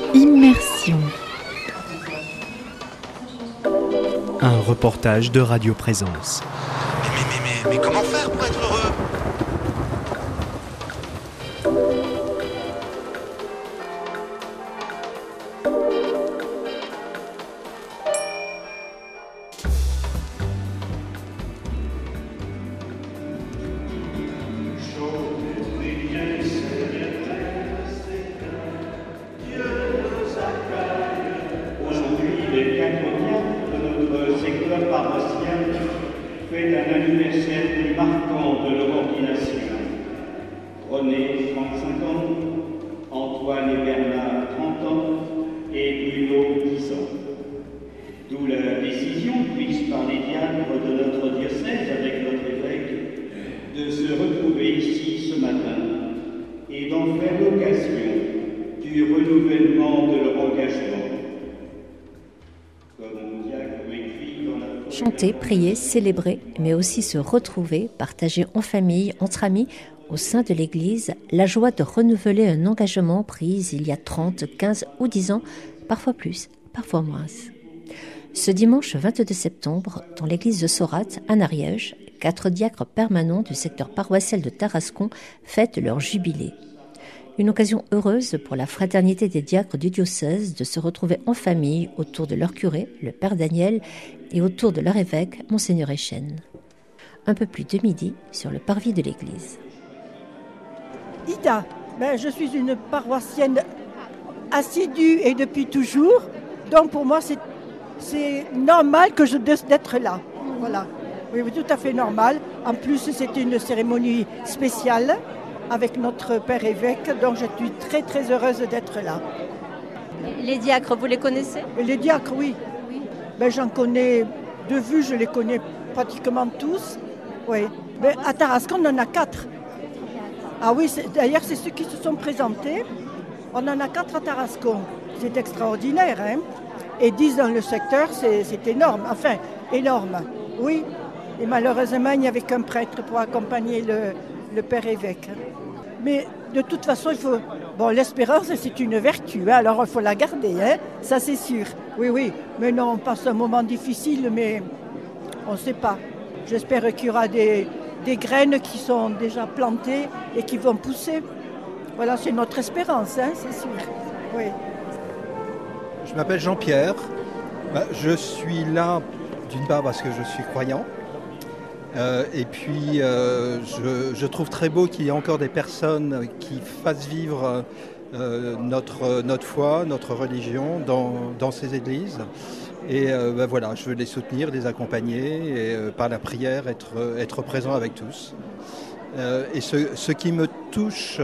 Immersion. Un reportage de Radio Présence. Mais comment faire pour être heureux ? Fête un anniversaire plus marquant de leur ordination. René, 35 ans, Antoine et Bernard, 30 ans, et Bruno, 10 ans. D'où la décision prise par les diacres de notre diocèse avec notre évêque de se retrouver ici ce matin et d'en faire l'occasion du renouvellement de leur engagement. Chanter, prier, célébrer, mais aussi se retrouver, partager en famille, entre amis, au sein de l'Église, la joie de renouveler un engagement pris il y a 30, 15 ou 10 ans, parfois plus, parfois moins. Ce dimanche 22 septembre, dans l'église de Sorate, à Ariège, 4 diacres permanents du secteur paroissial de Tarascon fêtent leur jubilé. Une occasion heureuse pour la fraternité des diacres du diocèse de se retrouver en famille autour de leur curé, le Père Daniel, et autour de leur évêque, Monseigneur Echenne. Un peu plus de midi, sur le parvis de l'église. Ida, je suis une paroissienne assidue et depuis toujours, donc pour moi c'est normal que d'être là. Voilà. Oui, tout à fait normal. En plus, c'était une cérémonie spéciale avec notre père évêque, donc je suis très très heureuse d'être là. Les diacres, vous les connaissez ? Les diacres, oui. J'en connais de vue, je les connais pratiquement tous. Oui. Mais à Tarascon, on en a 4. Ah oui, d'ailleurs, c'est ceux qui se sont présentés. On en a 4 à Tarascon. C'est extraordinaire, hein. Et 10 dans le secteur, c'est énorme. Enfin, énorme, oui. Et malheureusement, il n'y avait qu'un prêtre pour accompagner le père évêque. Mais de toute façon, l'espérance, c'est une vertu, alors il faut la garder, ça c'est sûr. Oui, mais non, on passe un moment difficile, mais on ne sait pas. J'espère qu'il y aura des graines qui sont déjà plantées et qui vont pousser. Voilà, c'est notre espérance, c'est sûr. Oui. Je m'appelle Jean-Pierre. Je suis là, d'une part parce que je suis croyant. Et puis, je trouve très beau qu'il y ait encore des personnes qui fassent vivre notre foi, notre religion dans ces églises. Et voilà, je veux les soutenir, les accompagner et par la prière être présent avec tous. Et ce qui me touche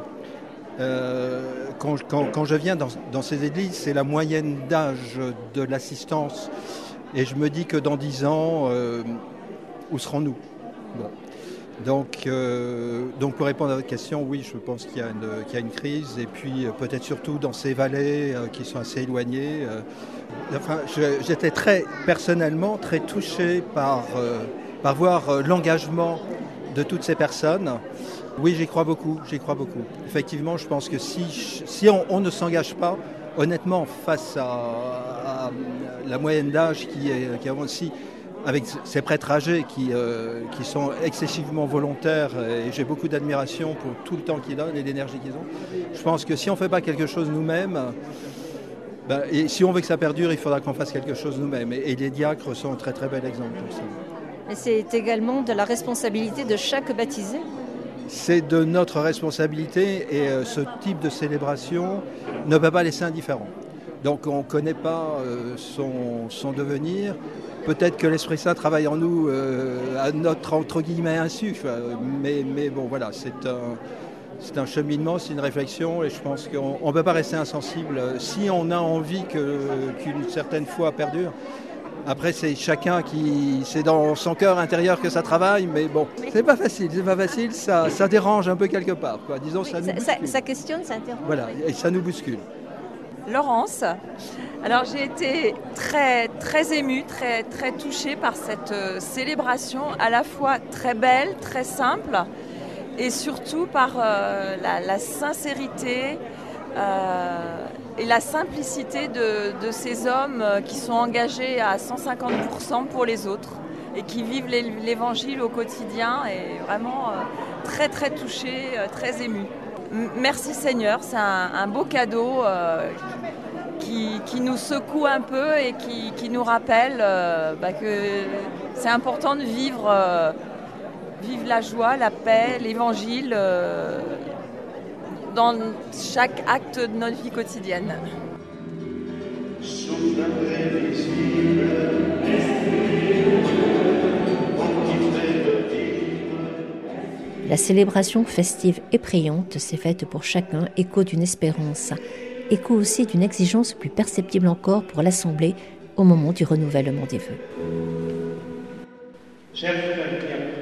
quand je viens dans ces églises, c'est la moyenne d'âge de l'assistance. Et je me dis que dans 10 ans... où serons-nous ? Bon. Donc, pour répondre à votre question, oui, je pense qu'il y a une crise. Et puis, peut-être surtout dans ces vallées qui sont assez éloignées. J'étais personnellement très touché par voir l'engagement de toutes ces personnes. Oui, j'y crois beaucoup. Effectivement, je pense que si on ne s'engage pas, honnêtement, face à la moyenne d'âge qui est aussi... avec ces prêtres âgés qui sont excessivement volontaires, et j'ai beaucoup d'admiration pour tout le temps qu'ils donnent et l'énergie qu'ils ont. Je pense que si on ne fait pas quelque chose nous-mêmes, et si on veut que ça perdure, il faudra qu'on fasse quelque chose nous-mêmes. Et les diacres sont un très très bel exemple pour ça. Et c'est également de la responsabilité de chaque baptisé ? C'est de notre responsabilité et ce type de célébration ne peut pas laisser indifférent. Donc on ne connaît pas son devenir. Peut-être que l'Esprit Saint travaille en nous à notre, entre guillemets, insu. Mais bon, voilà, c'est un cheminement, c'est une réflexion. Et je pense qu'on ne peut pas rester insensible. Si on a envie qu'une certaine foi perdure, après, c'est chacun c'est dans son cœur intérieur que ça travaille. Mais bon, c'est pas facile, ça dérange un peu quelque part, quoi. Disons, ça nous bouscule. Ça questionne, ça interroge. Voilà, et ça nous bouscule. Laurence. Alors j'ai été très, très émue, très, très touchée par cette célébration à la fois très belle, très simple et surtout par la sincérité, et la simplicité de ces hommes qui sont engagés à 150% pour les autres et qui vivent l'évangile au quotidien, et vraiment très très touchés, très émus. Merci Seigneur, c'est un beau cadeau qui nous secoue un peu et qui nous rappelle que c'est important de vivre la joie, la paix, l'évangile dans chaque acte de notre vie quotidienne. La célébration festive et priante s'est faite pour chacun écho d'une espérance, écho aussi d'une exigence plus perceptible encore pour l'Assemblée au moment du renouvellement des vœux. Chers frères,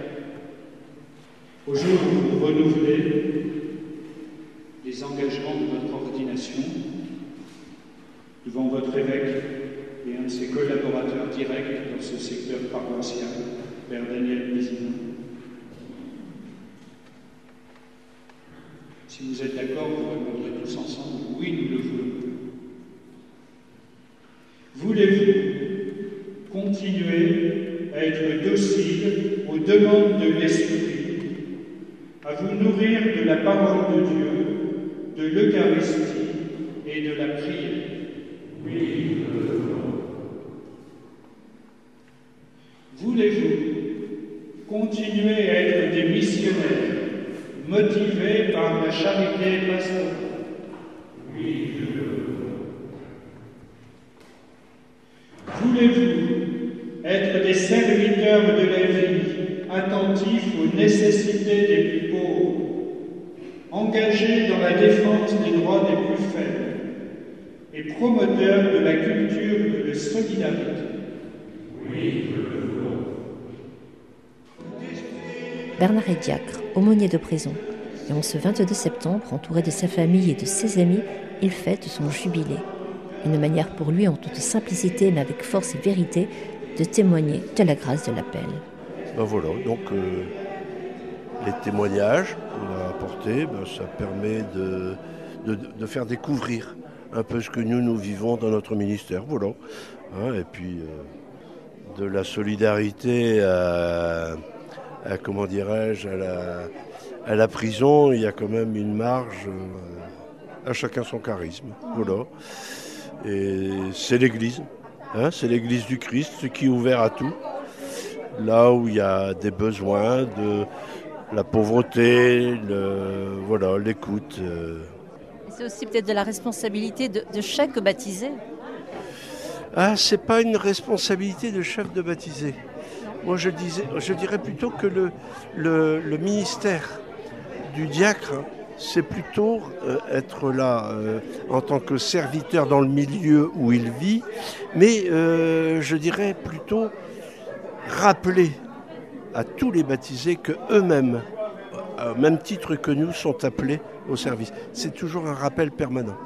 au jour où vous renouvelez les engagements de votre ordination devant votre évêque et un de ses collaborateurs directs dans ce secteur paroissial, Père Daniel Bézina. Si vous êtes d'accord, vous répondrez tous ensemble « Oui, nous le voulons ». Voulez-vous continuer à être docile aux demandes de l'Esprit, à vous nourrir de la parole de Dieu, de l'Eucharistie et de la prière? Oui, nous le voulons. Voulez-vous continuer à être des missionnaires motivés par la charité pastorale? Oui, je le veux. Voulez-vous être des serviteurs de la vie, attentifs aux nécessités des plus pauvres, engagés dans la défense des droits des plus faibles et promoteurs de la culture de la solidarité? Oui, je le veux. Bernard est diacre, aumônier de prison, et en ce 22 septembre, entouré de sa famille et de ses amis, il fête son jubilé. Une manière pour lui, en toute simplicité mais avec force et vérité, de témoigner de la grâce de l'appel. Voilà, donc les témoignages qu'on a apportés, ça permet de faire découvrir un peu ce que nous vivons dans notre ministère. Voilà. Et puis de la solidarité comment dirais-je, à la prison, il y a quand même une marge, à chacun son charisme. Voilà. Et c'est l'Église, c'est l'Église du Christ qui est ouverte à tout. Là où il y a des besoins, de la pauvreté, l'écoute. C'est aussi peut-être de la responsabilité de chaque baptisé. C'est pas une responsabilité de chaque de baptisé. Moi, je dirais plutôt que le ministère du diacre, c'est plutôt être là en tant que serviteur dans le milieu où il vit, mais je dirais plutôt rappeler à tous les baptisés qu'eux-mêmes, au même titre que nous, sont appelés au service. C'est toujours un rappel permanent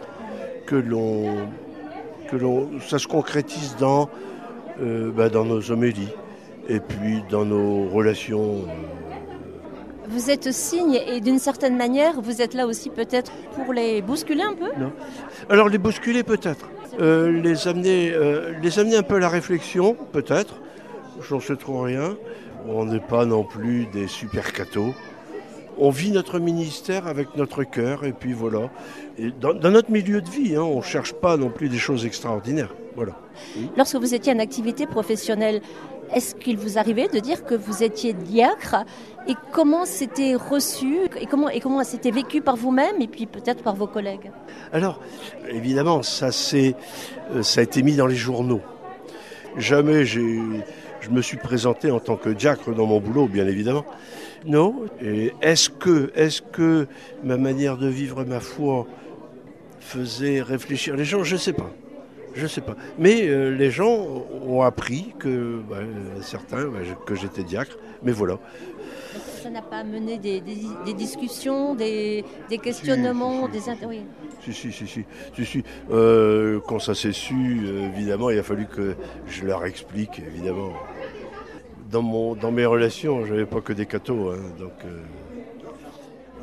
ça se concrétise dans nos homélies. Et puis dans nos relations. Vous êtes signe et d'une certaine manière, vous êtes là aussi peut-être pour les bousculer un peu? Non. Alors les bousculer peut-être. Les amener un peu à la réflexion, peut-être. J'en sais trop rien. On n'est pas non plus des super cathos. On vit notre ministère avec notre cœur et puis voilà. Et dans notre milieu de vie, on ne cherche pas non plus des choses extraordinaires. Voilà. Lorsque vous étiez en activité professionnelle, est-ce qu'il vous arrivait de dire que vous étiez diacre et comment c'était reçu et comment c'était vécu par vous-même et puis peut-être par vos collègues? Alors, évidemment, ça a été mis dans les journaux. Jamais je me suis présenté en tant que diacre dans mon boulot, bien évidemment. Non. Et est-ce que ma manière de vivre ma foi faisait réfléchir les gens? Je ne sais pas. Mais les gens ont appris que certains que j'étais diacre. Mais voilà. Ça n'a pas mené des discussions, des questionnements, des interrogations? Si. Quand ça s'est su, évidemment, il a fallu que je leur explique, évidemment. Dans mes relations, je n'avais pas que des cathos. Donc,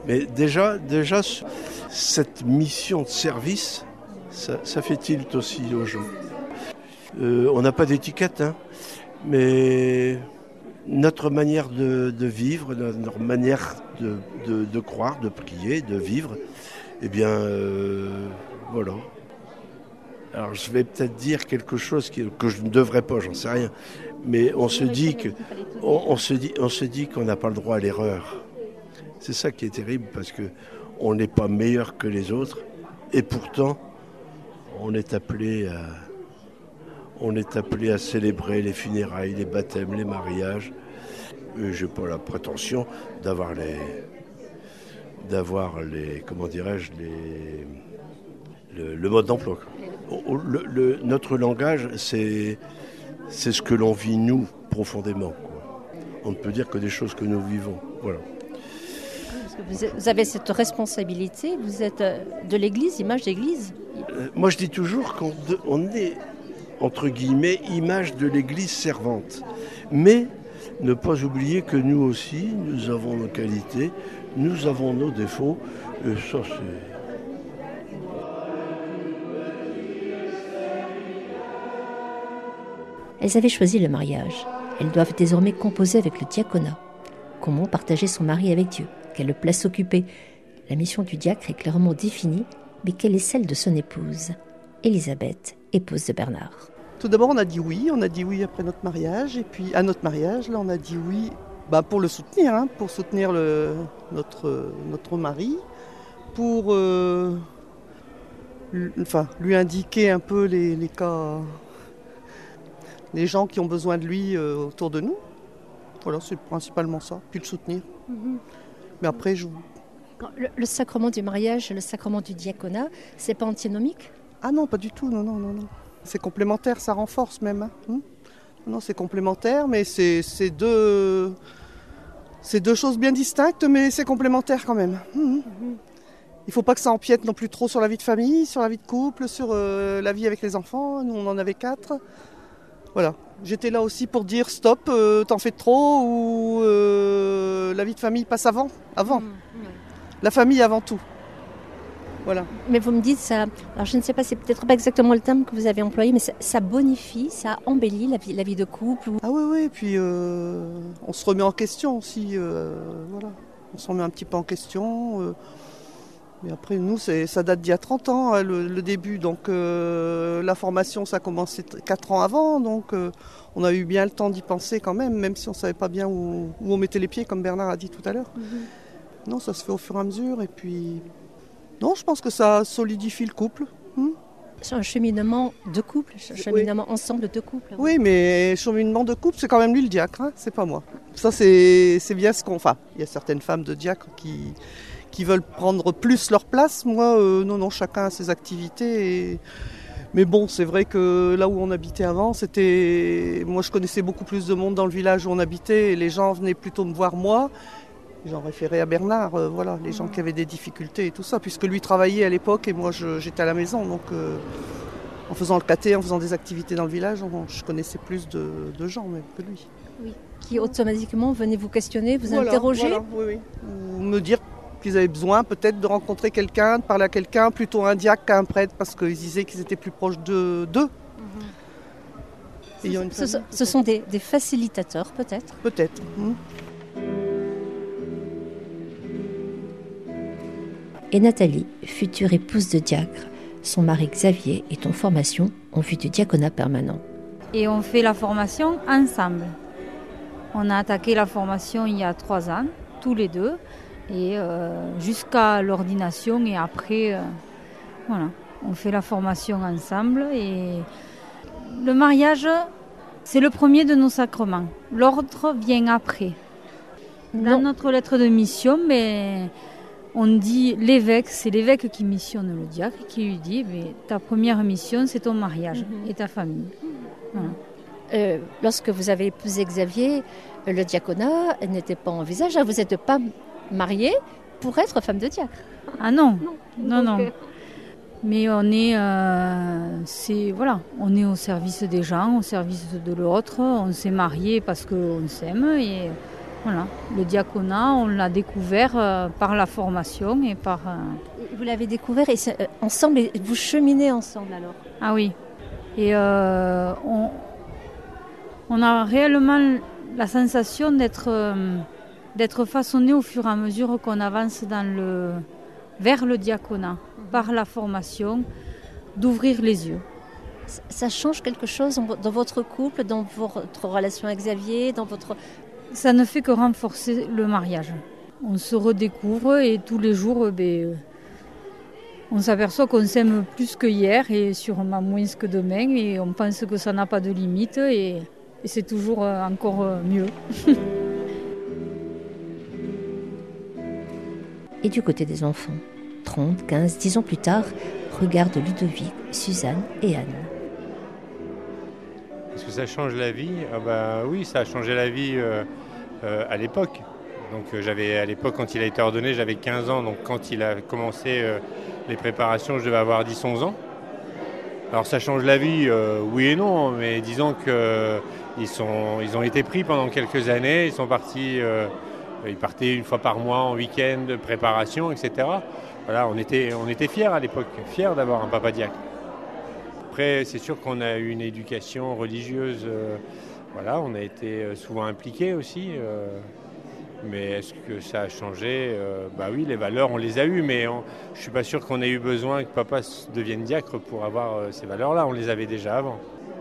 Mais déjà cette mission de service, ça fait tilt aussi aux gens. On n'a pas d'étiquette, hein, mais notre manière de vivre, notre manière de croire, de prier, de vivre, eh bien, voilà. Alors je vais peut-être dire quelque chose que je ne devrais pas, j'en sais rien, mais on se dit qu'on n'a pas le droit à l'erreur. C'est ça qui est terrible, parce que on n'est pas meilleur que les autres, et pourtant on est appelé à célébrer les funérailles, les baptêmes, les mariages. Je n'ai pas la prétention d'avoir les comment dirais-je, le mode d'emploi. Notre langage, c'est ce que l'on vit nous profondément, quoi. On ne peut dire que des choses que nous vivons. Voilà. Parce que vous avez cette responsabilité, vous êtes de l'Église, image d'Église. Moi je dis toujours qu'on est, entre guillemets, image de l'Église servante. Mais ne pas oublier que nous aussi, nous avons nos qualités, nous avons nos défauts. Et ça, c'est... Elles avaient choisi le mariage. Elles doivent désormais composer avec le diaconat. Comment partager son mari avec Dieu? Quelle place occuper? La mission du diacre est clairement définie, mais quelle est celle de son épouse? Élisabeth, épouse de Bernard. Tout d'abord, on a dit oui après notre mariage, et puis à notre mariage, là, on a dit oui pour le soutenir, pour soutenir notre mari, pour lui indiquer un peu les cas, les gens qui ont besoin de lui autour de nous. Voilà, c'est principalement ça, puis le soutenir. Mm-hmm. Mais après, le sacrement du mariage et le sacrement du diaconat, c'est pas antinomique? Ah non, pas du tout, non. C'est complémentaire, ça renforce même. Non, c'est complémentaire, mais c'est deux choses bien distinctes, mais c'est complémentaire quand même. Il ne faut pas que ça empiète non plus trop sur la vie de famille, sur la vie de couple, sur la vie avec les enfants. Nous, on en avait 4. Voilà. J'étais là aussi pour dire stop, t'en fais trop, ou la vie de famille passe avant. La famille avant tout. Voilà. Mais vous me dites ça, alors je ne sais pas, c'est peut-être pas exactement le terme que vous avez employé, mais ça bonifie, ça embellit la vie de couple. Ah oui, puis on se remet en question aussi, voilà. On se remet un petit peu en question. Mais après, nous, ça date d'il y a 30 ans, le début. Donc la formation, ça a commencé 4 ans avant, donc on a eu bien le temps d'y penser quand même si on ne savait pas bien où on mettait les pieds, comme Bernard a dit tout à l'heure. Mm-hmm. Non, ça se fait au fur et à mesure, et puis... Non, je pense que ça solidifie le couple. C'est un cheminement de couple, cheminement ensemble de couple. Oui, mais cheminement de couple, c'est quand même lui le diacre, c'est pas moi. Ça, c'est bien ce qu'on... Enfin, il y a certaines femmes de diacres qui veulent prendre plus leur place. Moi, non, chacun a ses activités. Mais bon, c'est vrai que là où on habitait avant, moi, je connaissais beaucoup plus de monde dans le village où on habitait, et les gens venaient plutôt me voir moi. J'en référais à Bernard, voilà, les gens qui avaient des difficultés et tout ça, puisque lui travaillait à l'époque et moi j'étais à la maison. Donc en faisant le caté, en faisant des activités dans le village, je connaissais plus de gens même que lui. Oui. Qui automatiquement venaient vous questionner, vous interroger. Voilà, oui. Ou me dire qu'ils avaient besoin peut-être de rencontrer quelqu'un, de parler à quelqu'un, plutôt un diacre qu'un prêtre, parce qu'ils disaient qu'ils étaient plus proches d'eux. Ce sont des facilitateurs peut-être. Peut-être. Et Nathalie, future épouse de diacre, son mari Xavier est en formation en vue du diaconat permanent. Et on fait la formation ensemble. On a attaqué la formation il y a 3 ans, tous les deux, et jusqu'à l'ordination, et après, voilà, on fait la formation ensemble. Et le mariage, c'est le premier de nos sacrements. L'ordre vient après. Dans notre lettre de mission, mais... On dit l'évêque, c'est l'évêque qui missionne le diacre, qui lui dit ta première mission, c'est ton mariage et ta famille. Voilà. Lorsque vous avez épousé Xavier, le diaconat n'était pas envisagé. Vous n'êtes pas mariée pour être femme de diacre. Ah non. Mais on est, on est au service des gens, au service de l'autre. On s'est mariés parce qu'on s'aime et Voilà. Le diaconat, on l'a découvert par la formation et par... Vous l'avez découvert et ensemble, et vous cheminez ensemble alors? Ah oui. Et on a réellement la sensation d'être façonné au fur et à mesure qu'on avance vers le diaconat, par la formation, d'ouvrir les yeux. Ça change quelque chose dans votre couple, dans votre relation avec Xavier, dans votre... Ça ne fait que renforcer le mariage. On se redécouvre et tous les jours, on s'aperçoit qu'on s'aime plus que hier et sûrement moins que demain. Et on pense que ça n'a pas de limite et c'est toujours encore mieux. Et du côté des enfants, 30, 15, 10 ans plus tard, regardent Ludovic, Suzanne et Anne. Est-ce que ça change la vie ? Oui, ça a changé la vie à l'époque. Donc à l'époque, quand il a été ordonné, j'avais 15 ans. Donc quand il a commencé les préparations, je devais avoir 10-11 ans. Alors ça change la vie, oui et non, mais disons qu'ils ont été pris pendant quelques années. Ils sont partis, ils partaient une fois par mois en week-end, de préparation, etc. Voilà, on était fiers à l'époque, fiers d'avoir un papa diacre. Après, c'est sûr qu'on a eu une éducation religieuse, on a été souvent impliqués aussi. Mais est-ce que ça a changé ? Oui, les valeurs, on les a eues, mais je ne suis pas sûr qu'on ait eu besoin que papa devienne diacre pour avoir ces valeurs-là. On les avait déjà avant.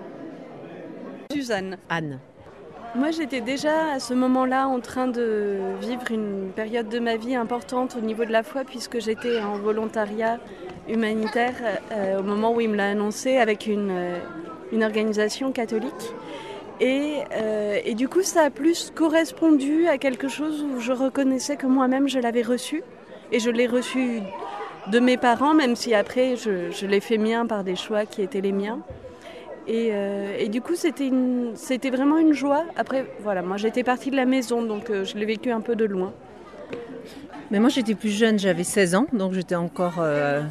Suzanne. Anne. Moi, j'étais déjà à ce moment-là en train de vivre une période de ma vie importante au niveau de la foi, puisque j'étais en volontariat humanitaire au moment où il me l'a annoncé avec une organisation catholique. Et du coup, ça a plus correspondu à quelque chose où je reconnaissais que moi-même, je l'avais reçu. Et je l'ai reçu de mes parents, même si après, je l'ai fait mien par des choix qui étaient les miens. Et du coup, c'était vraiment une joie. Après, voilà, moi, j'étais partie de la maison, donc je l'ai vécu un peu de loin. Mais moi, j'étais plus jeune, j'avais 16 ans, donc j'étais encore à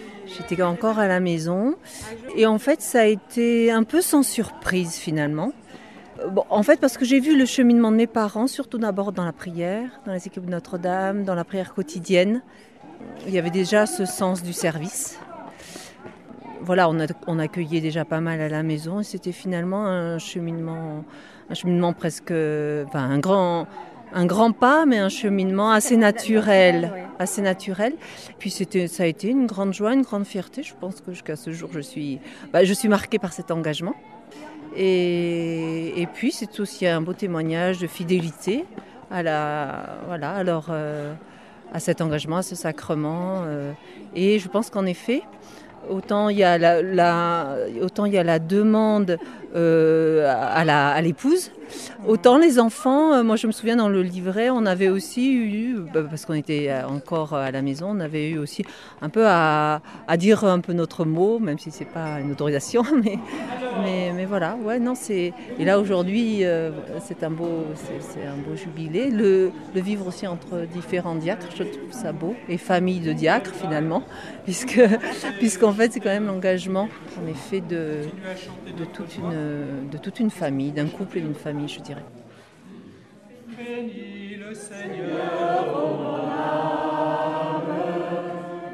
la maison. Et en fait, ça a été un peu sans surprise, finalement. En fait, parce que j'ai vu le cheminement de mes parents, surtout d'abord dans la prière, dans les équipes de Notre-Dame, dans la prière quotidienne. Il y avait déjà ce sens du service. Voilà, on accueillait déjà pas mal à la maison et c'était finalement un cheminement presque, un grand pas, mais un cheminement assez naturel. Puis ça a été une grande joie, une grande fierté. Je pense que jusqu'à ce jour, je suis marquée par cet engagement. Et puis c'est aussi un beau témoignage de fidélité à cet engagement, à ce sacrement. Et je pense qu'en effet, autant il y a la demande à l'épouse, autant les enfants, moi je me souviens dans le livret, on avait aussi eu, parce qu'on était encore à la maison, on avait eu aussi un peu à dire un peu notre mot, même si c'est pas une autorisation, mais voilà, ouais, non, et là aujourd'hui c'est un beau jubilé, le vivre aussi entre différents diacres, je trouve ça beau, et famille de diacres finalement, puisqu'en fait c'est quand même l'engagement en effet de toute une famille, d'un couple et d'une famille, je dirais. Bénis le Seigneur, ô mon âme.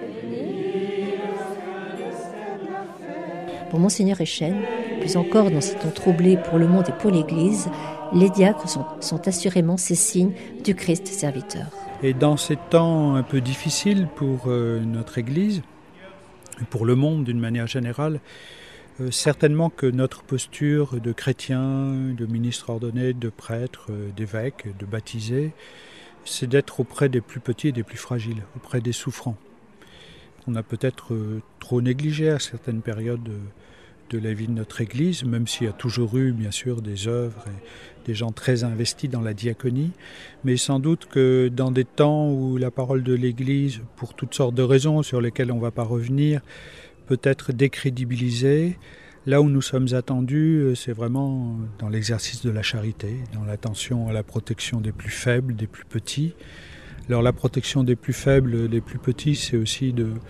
Pour Monseigneur Echenne, plus encore dans ces temps troublés pour le monde et pour l'Église, les diacres sont assurément ces signes du Christ serviteur. Et dans ces temps un peu difficiles pour notre Église, pour le monde d'une manière générale, certainement que notre posture de chrétien, de ministre ordonné, de prêtre, d'évêque, de baptisé, c'est d'être auprès des plus petits et des plus fragiles, auprès des souffrants. On a peut-être trop négligé à certaines périodes de la vie de notre Église, même s'il y a toujours eu bien sûr des œuvres et des gens très investis dans la diaconie, mais sans doute que dans des temps où la parole de l'Église, pour toutes sortes de raisons sur lesquelles on ne va pas revenir, peut être décrédibilisée, là où nous sommes attendus, c'est vraiment dans l'exercice de la charité, dans l'attention à la protection des plus faibles, des plus petits. Alors la protection des plus faibles, des plus petits, c'est aussi de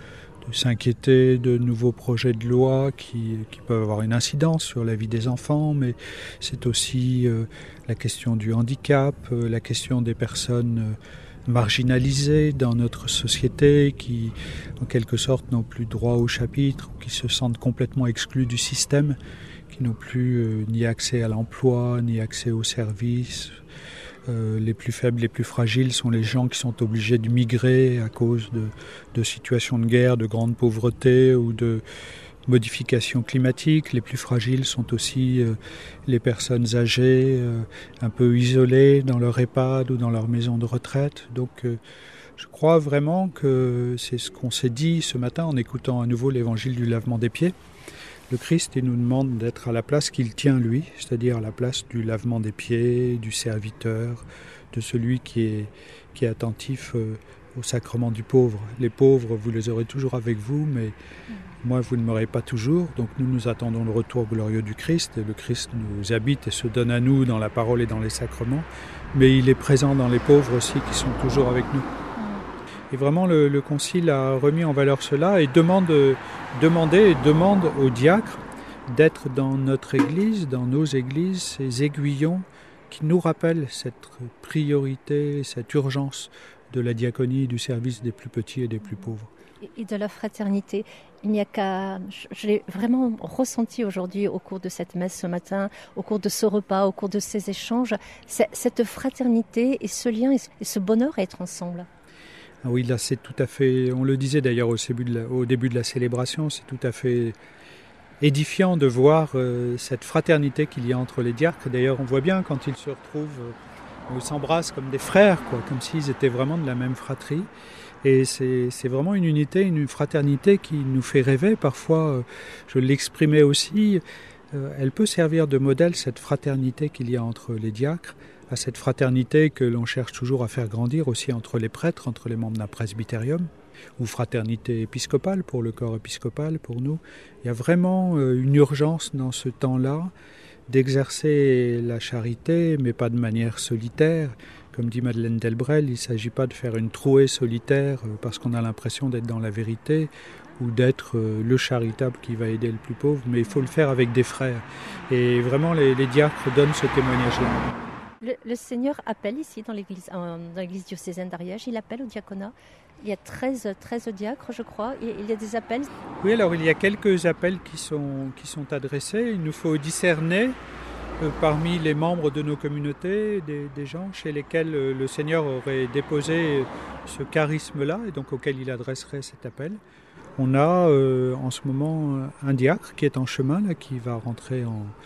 s'inquiéter de nouveaux projets de loi qui peuvent avoir une incidence sur la vie des enfants, mais c'est aussi la question du handicap, la question des personnes marginalisées dans notre société qui, en quelque sorte, n'ont plus droit au chapitre, qui se sentent complètement exclus du système, qui n'ont plus ni accès à l'emploi, ni accès aux services. Les plus faibles, les plus fragiles sont les gens qui sont obligés de migrer à cause de situations de guerre, de grande pauvreté ou de modifications climatiques. Les plus fragiles sont aussi les personnes âgées, un peu isolées dans leur EHPAD ou dans leur maison de retraite. Donc je crois vraiment que c'est ce qu'on s'est dit ce matin en écoutant à nouveau l'évangile du lavement des pieds. Le Christ, il nous demande d'être à la place qu'il tient lui, c'est-à-dire à la place du lavement des pieds, du serviteur, de celui qui est attentif au sacrement du pauvre. Les pauvres, vous les aurez toujours avec vous, mais moi, vous ne m'aurez pas toujours. Donc nous attendons le retour glorieux du Christ. Et le Christ nous habite et se donne à nous dans la parole et dans les sacrements. Mais il est présent dans les pauvres aussi, qui sont toujours avec nous. Et vraiment, le Concile a remis en valeur cela et demande aux diacres d'être dans notre Église, dans nos églises, ces aiguillons qui nous rappellent cette priorité, cette urgence de la diaconie, du service des plus petits et des plus pauvres. Et de la fraternité. Il n'y a qu'à... Je l'ai vraiment ressenti aujourd'hui au cours de cette messe ce matin, au cours de ce repas, au cours de ces échanges, cette fraternité et ce lien et ce bonheur à être ensemble. Oui, là c'est tout à fait, on le disait d'ailleurs au début de la célébration, c'est tout à fait édifiant de voir cette fraternité qu'il y a entre les diacres. D'ailleurs on voit bien quand ils se retrouvent, ils s'embrassent comme des frères, comme s'ils étaient vraiment de la même fratrie. Et c'est vraiment une unité, une fraternité qui nous fait rêver. Parfois, je l'exprimais aussi, elle peut servir de modèle, cette fraternité qu'il y a entre les diacres, à cette fraternité que l'on cherche toujours à faire grandir aussi entre les prêtres, entre les membres d'un presbytérium, ou fraternité épiscopale pour le corps épiscopal, pour nous. Il y a vraiment une urgence dans ce temps-là d'exercer la charité, mais pas de manière solitaire. Comme dit Madeleine Delbrel, il ne s'agit pas de faire une trouée solitaire parce qu'on a l'impression d'être dans la vérité ou d'être le charitable qui va aider le plus pauvre, mais il faut le faire avec des frères. Et vraiment, les diacres donnent ce témoignage-là. Le Seigneur appelle ici dans l'église diocésaine d'Ariège, il appelle au diaconat. Il y a 13 diacres, je crois, et il y a des appels. Oui, alors il y a quelques appels qui sont adressés. Il nous faut discerner parmi les membres de nos communautés des gens chez lesquels le Seigneur aurait déposé ce charisme-là et donc auquel il adresserait cet appel. On a en ce moment un diacre qui est en chemin, là, qui va rentrer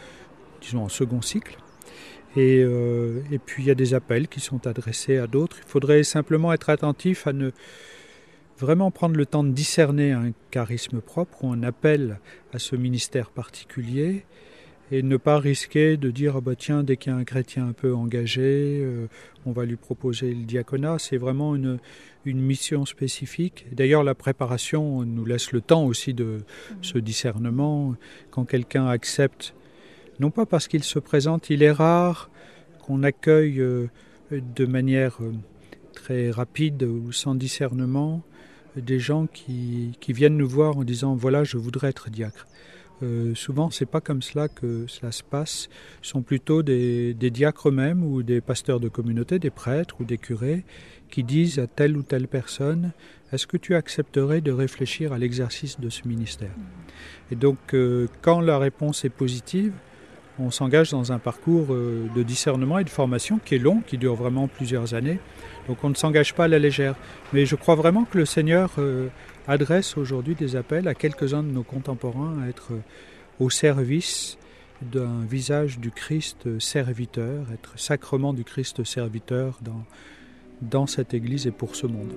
en second cycle. Et puis il y a des appels qui sont adressés à d'autres. Il faudrait simplement être attentif à ne vraiment prendre le temps de discerner un charisme propre ou un appel à ce ministère particulier et ne pas risquer de dire tiens, dès qu'il y a un chrétien un peu engagé, on va lui proposer le diaconat. C'est vraiment une mission spécifique. D'ailleurs, la préparation nous laisse le temps aussi de ce discernement. Quand quelqu'un accepte, non pas parce qu'il se présente, il est rare qu'on accueille de manière très rapide ou sans discernement des gens qui viennent nous voir en disant « voilà, je voudrais être diacre ». Souvent, ce n'est pas comme cela que cela se passe. Ce sont plutôt des diacres eux-mêmes ou des pasteurs de communauté, des prêtres ou des curés qui disent à telle ou telle personne « est-ce que tu accepterais de réfléchir à l'exercice de ce ministère ?» Et donc, quand la réponse est positive, on s'engage dans un parcours de discernement et de formation qui est long, qui dure vraiment plusieurs années. Donc on ne s'engage pas à la légère. Mais je crois vraiment que le Seigneur adresse aujourd'hui des appels à quelques-uns de nos contemporains à être au service d'un visage du Christ serviteur, être sacrement du Christ serviteur dans cette Église et pour ce monde.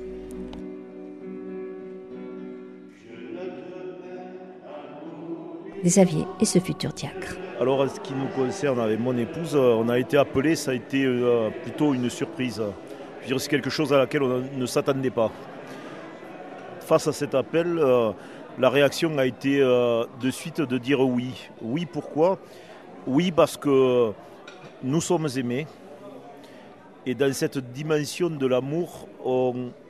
Xavier et ce futur diacre. Alors, en ce qui nous concerne, avec mon épouse, on a été appelés, ça a été plutôt une surprise. Je veux dire, c'est quelque chose à laquelle on ne s'attendait pas. Face à cet appel, la réaction a été de suite de dire oui. Oui, pourquoi ? Oui, parce que nous sommes aimés. Et dans cette dimension de l'amour, on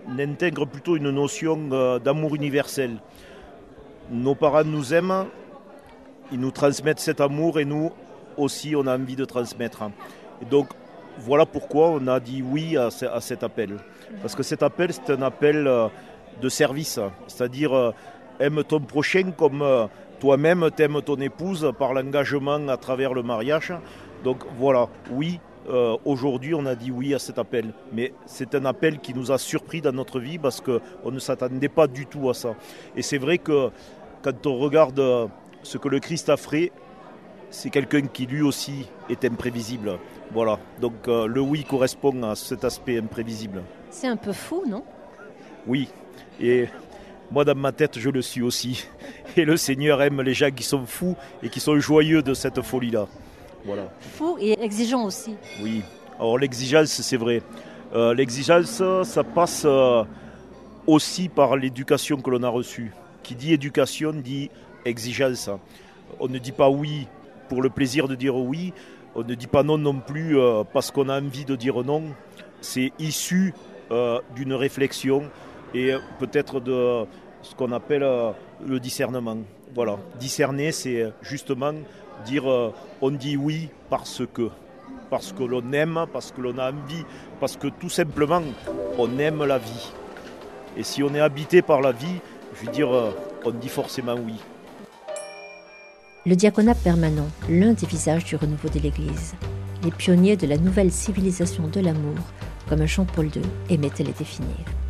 intègre plutôt une notion d'amour universel. Nos parents nous aiment, ils nous transmettent cet amour et nous aussi on a envie de transmettre. Et donc voilà pourquoi on a dit oui à cet appel. Parce que cet appel, c'est un appel de service, c'est-à-dire aime ton prochain comme toi-même t'aimes ton épouse par l'engagement à travers le mariage. Donc voilà, oui, aujourd'hui on a dit oui à cet appel. Mais c'est un appel qui nous a surpris dans notre vie parce qu'on ne s'attendait pas du tout à ça. Et c'est vrai que quand on regarde ce que le Christ a fait, c'est quelqu'un qui lui aussi est imprévisible. Voilà, donc le oui correspond à cet aspect imprévisible. C'est un peu fou, non? Oui, et moi dans ma tête je le suis aussi. Et le Seigneur aime les gens qui sont fous et qui sont joyeux de cette folie-là. Voilà. Fou et exigeant aussi. Oui, alors l'exigence c'est vrai. L'exigence ça passe aussi par l'éducation que l'on a reçue. Qui dit éducation dit exigence. On ne dit pas oui pour le plaisir de dire oui. On ne dit pas non non plus parce qu'on a envie de dire non. C'est issu d'une réflexion et peut-être de ce qu'on appelle le discernement. Voilà. Discerner, c'est justement dire on dit oui parce que l'on aime, parce que l'on a envie, parce que tout simplement on aime la vie. Et si on est habité par la vie, je veux dire, on dit forcément oui. Le diaconat permanent, l'un des visages du renouveau de l'Église. Les pionniers de la nouvelle civilisation de l'amour, comme Jean-Paul II aimait à les définir.